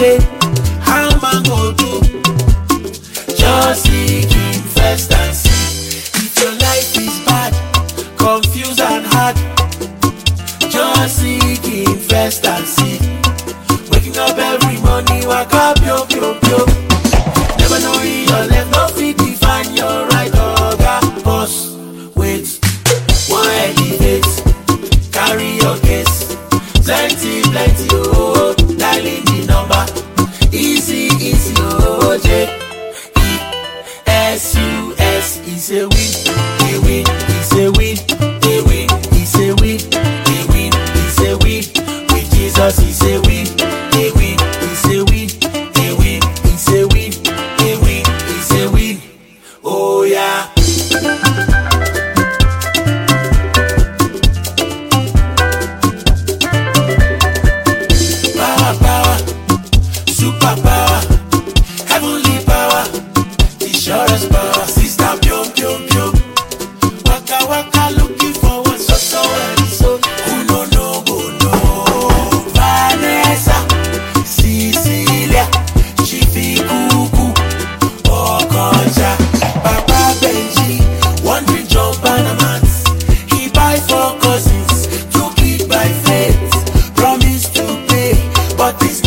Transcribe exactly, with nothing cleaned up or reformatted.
day. How man go do? Just seek him first and see. If your life is bad, confused and hard, just seek him first and see. Waking up every morning, wake up, yo, yo, yo. Never know in your left, no fit define your right. Oga, boss, wait, one elevate, carry your case. Plenty, plenty, oh, dialing the number. Easy, easy, oh, J. S U S is a win, a win, is a win, a win, is a win, a win, is a win. With Jesus is a win, a win, is a win, a win, is a win, a win, is a win. Oh yeah. Power, power, super power, heavenly power. Surest power, sister, pyom, pyom, pyom. Waka, waka, looking forward, so, so, and so. Who no, no, go, no. Vanessa, Cecilia, Chifi, Kuku, Okonja, Papa Benji, wandering John Panamans. He buy four cousins, took it by faith, promised to pay, but this